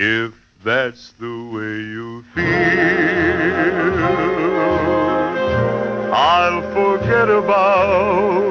If that's the way you feel, I'll forget about